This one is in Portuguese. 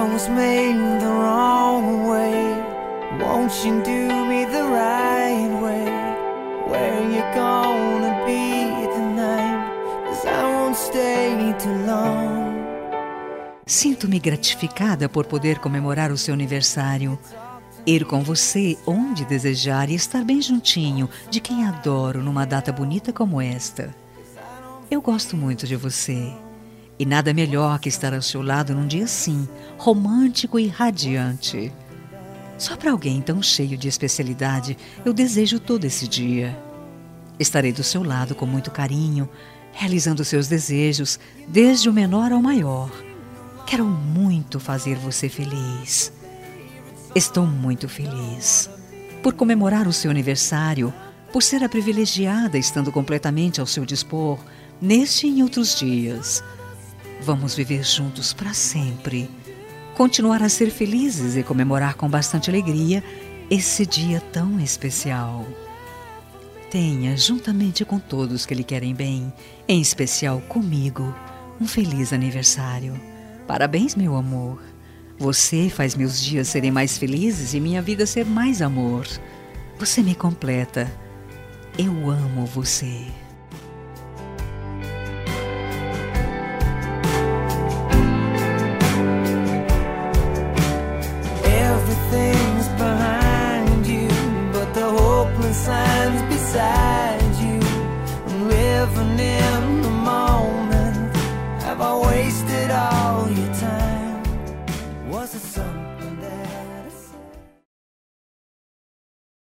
was made the wrong way. Won't you do me the right way? Where you gonna be tonight? 'Cause I won't stay too long. Sinto-me gratificada por poder comemorar o seu aniversário, ir com você onde desejar e estar bem juntinho de quem adoro numa data bonita como esta. Eu gosto muito de você e nada melhor que estar ao seu lado num dia assim, romântico e radiante. Só para alguém tão cheio de especialidade, eu desejo todo esse dia. Estarei do seu lado com muito carinho, realizando seus desejos, desde o menor ao maior. Quero muito fazer você feliz. Estou muito feliz por comemorar o seu aniversário, por ser a privilegiada estando completamente ao seu dispor, neste e em outros dias. Vamos viver juntos para sempre, continuar a ser felizes e comemorar com bastante alegria esse dia tão especial. Tenha, juntamente com todos que lhe querem bem, em especial comigo, um feliz aniversário. Parabéns, meu amor. Você faz meus dias serem mais felizes e minha vida ser mais amor. Você me completa. Eu amo você. Everything's behind you, but the hopeless signs beside you. I'm living in the moment. Have I wasted all your time? Was it something